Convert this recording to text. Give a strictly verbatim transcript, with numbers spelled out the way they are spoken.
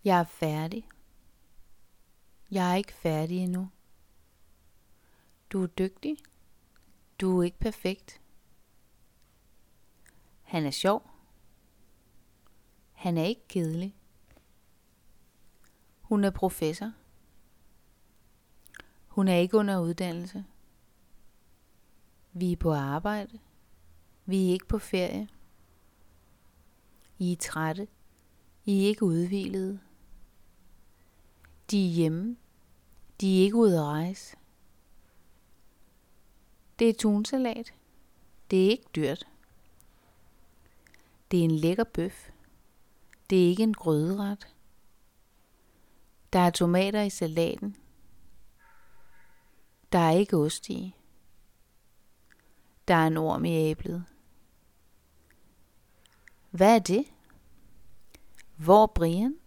Jeg er færdig. Jeg er ikke færdig endnu. Du er dygtig. Du er ikke perfekt. Han er sjov. Han er ikke kedelig. Hun er professor. Hun er ikke under uddannelse. Vi er på arbejde. Vi er ikke på ferie. I er trætte. I er ikke udhvilede. De er hjemme. De er ikke ude at rejse. Det er tunsalat. Det er ikke dyrt. Det er en lækker bøf. Det er ikke en grøderet. Der er tomater i salaten. Der er ikke ost i. Der er en orm i æblet. Hvad er det? Hvor er Brian?